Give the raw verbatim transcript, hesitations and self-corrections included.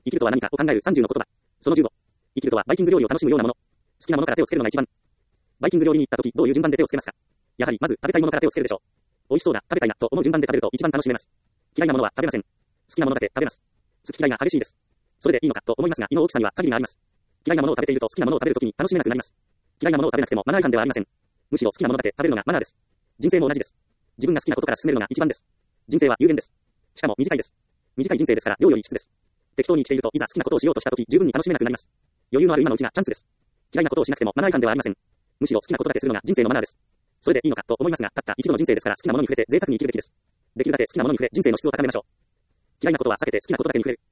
生きるとは何かを考えるさんじゅうの言葉。そのじゅうご。生きるとはバイキング料理を楽しむようなもの。好きなものから手をつけるのが一番。バイキング料理に行った時、どういう順番で手をつけますか？やはり、まず食べたいものから手をつけるでしょう。美味しそうだ、食べたいな、と思う順番で食べると一番楽しめます。嫌いなものは食べません。好きなものだけ食べます。好き嫌いが激しいです。それでいいのかと思いますが、胃の大きさには限りがあります。嫌いなものを食べていると好きなものを食べるときに楽しめなくなります。嫌いなものを食べなくてもマナー違反ではありません。むしろ好きなものだけ食べるのがマナーです。人生も同じです。自分が好きなことから進めるのが一番です。人生は有限です。しかも短いです。短い人生ですから量より質です。適当に生きているといざ好きなことをしようとしたとき十分に楽しめなくなります。余裕のある今のうちがチャンスです。嫌いなことをしなくてもマナー違反ではありません。むしろ好きなことだけするのが人生のマナーです。それでいいのかと思いますが、たった一度の人生ですから好きなものに触れて贅沢に生きるべきです。できるだけ好きなものに触れ人生の質を高めましょう。嫌いなことは避けて好きなことだけに触れる。